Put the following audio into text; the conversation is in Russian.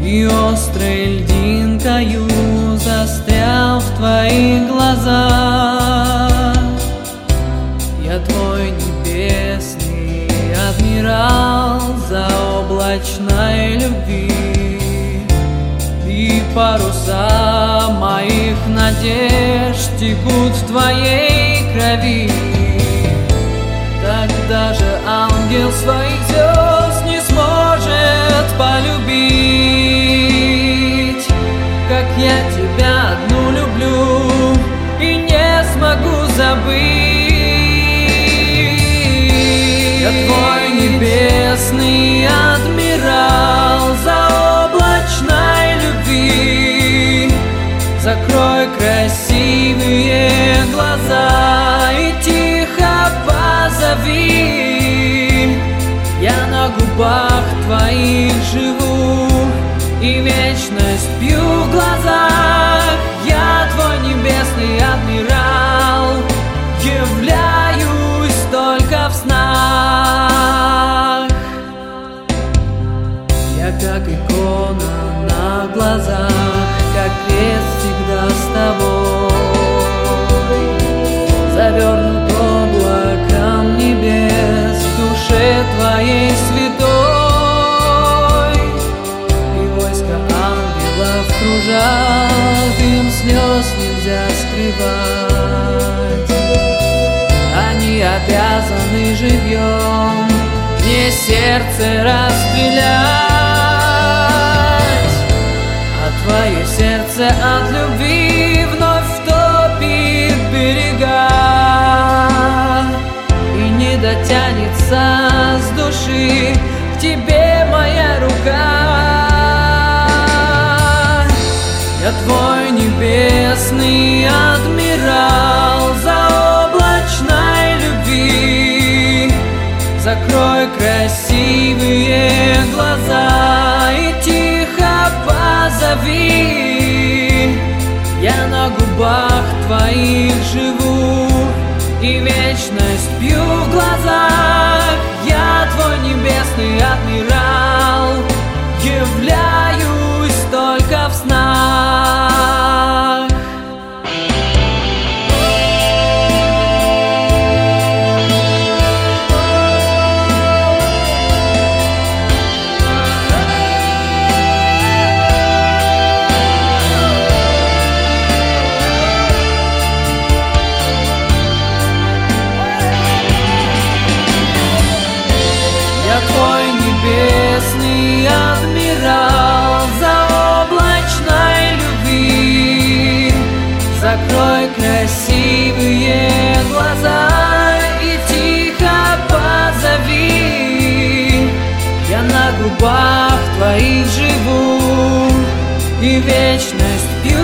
и острой льдинкою застрял в твоих глазах. Я твой небесный адмирал заоблачной любви, и паруса моих надежд текут в твоей крови. Так даже ангел своих звезд не сможет полюбить, как я тебя одну люблю и не смогу забыть. Я твой небесный адмирал заоблачной любви. Закрой красивые глаза и тихо позови. Я на губах твоих живу и вечность пью в глазах. Я твой небесный адмирал, являюсь только в снах. Я как икона на глазах, как крест всегда с тобой, завернут облаком небес в душе твоей святой. И войско ангелов кружат, им слез нельзя скрывать. Они обязаны живьем мне сердце расстрелять, а твое сердце от любви вновь втопит берега и не дотянется с души к тебе моя рука. Я твой небесный адмирал заоблачной любви. Закрой красивые глаза и тихо позови. Я на губах твоих живу и вечность пью в глазах. Я твой небесный адмирал, являюсь только в снах. Твой небесный адмирал заоблачной любви. Закрой красивые глаза и тихо позови. Я на губах твоих живу и вечность пью